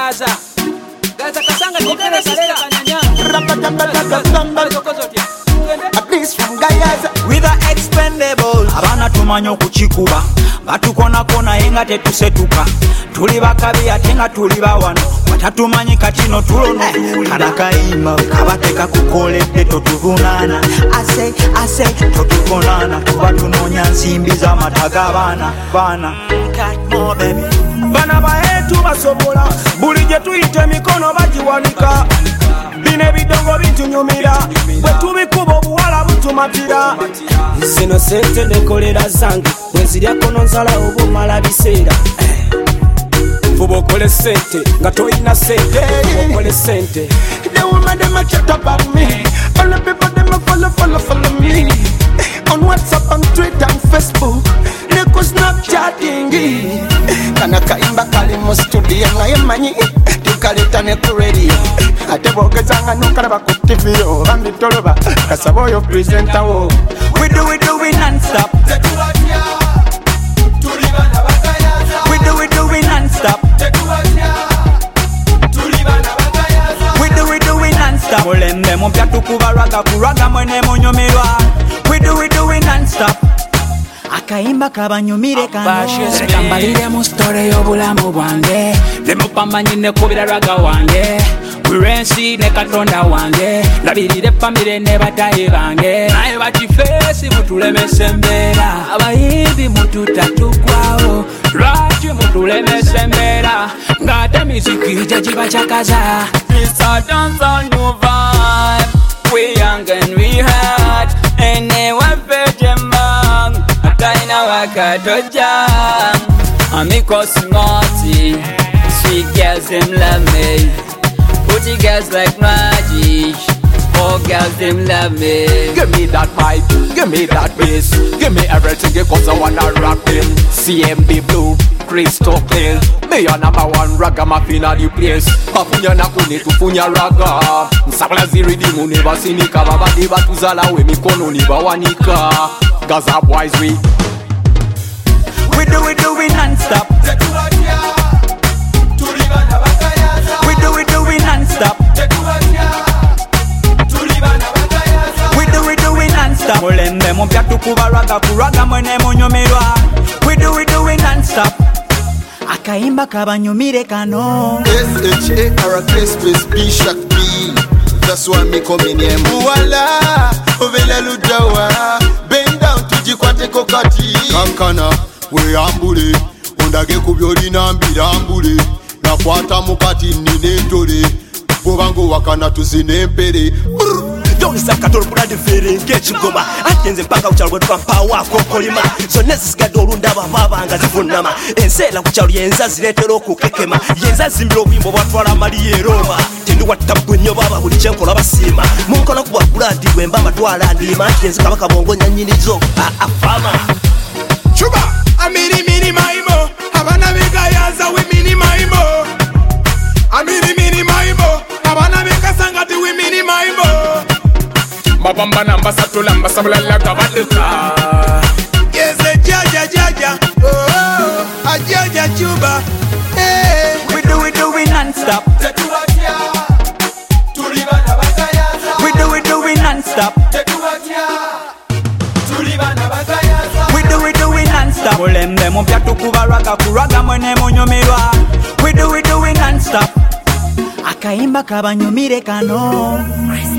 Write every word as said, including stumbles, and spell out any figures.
Gaza Gaza kasanga kikere salera kanyanya At least from Gaza with the expendables abana tumanyo kuchikuba batukona kona yenga tetusetuka tuli bakabi atenga tuli bawano watatumanyi katino tulono kanakaima kabateka kukoledde totuvunana ase ase totukonana tuba tunonya nsimbi za mataga bana bana cat more baby bana baetu basobola buli gye tuyita emikono bagiwanika bino ebidongo bintunyumira bwe tubikuba obuwala butumatira zino sente nekolera zange bwezirya kono nsala obumala biseera fuba okole sente nga toyina sente fuba okole sente the woman dem a chat about me all the people dem a follow follow follow me on WhatsApp and Twitter and Facebook neko Snapchatting kana kaimba kali mu studio naye manyi tukaleta ne ku radio ate bogezanga nokalaba ku T V yo bambi toloba kasaba oyo presenter wo we do we do we non-stop we do we do we non-stop we do we do we non-stop mulembe mupya tukubalwaga kulwaga mwene munyumirwa we do we do we non-stop akaimba kabanyumire kano Kambalire mu story y'obulamu bwange nemupambanyi nekubira lwaga wange kurensi ne katonda wange labirire famire ne bataye bange naye bakifeesi mutulemesa embeera abayimbi mututatukwawo lwaki mutulemesa embeera ng'ate miziki gye gibacakaza It's a dance on new vibe we young and we hot anyway vejemang ataina wakatoja amikosi ngoti sweet girls them love me pretty girls like magic all girls them love me give me that vibe give me that bass give me everything because I wanna rock them C M B blue crystal clear me a number one ragamuffin at the place bafunya nakune tufunya raga nsabula ziridimu ne basinika babadi batuzala we mikono ni bawanika Gaza boys we we do we do we non-stop we do we do we non-stop we do we do we non-stop mulembe mupya tukubalwaga kulwaga mwene munyumirwa we do we do we non-stop akaimba kabanyumire kano S H A R S B Shak B that's why me come in here muwala ovela ludawa bend down tujikwate kokati kankana we ambule ondage kubyoli nambira ambule nakwata mukati ninetole bobango wakana tuzine empere Yonisa katolo bulade fere ngechigoma atenze mpaka uchalo bwe twampa wako kolima zone zisigadde olunda baba nga zifunama ensela ku kyalo yenza ziretera okukekema yenza zimbiro obuyimbo bwatwala mali yeroma tendi watabwe nnyo baba buli kyenkola basiima munkola ku bwabuladi bwe mbamba twala ndima yenza kabaka bongo nyanyinizo afama chuba amiri mini maimo abana begayaza we mini maimo amiri mini maimo abana bekasangati we mini maimo Mabamba namba satula namba sabula laga badika Yes, a jaja jaja Oh, a jaja chuba Hey we do we do we non-stop we do we do we non-stop we do we do we non-stop mulembe mupya tukubalwaga kulwaga mwene munyumirwa we do we do we non-stop akaimba kabanyumire kano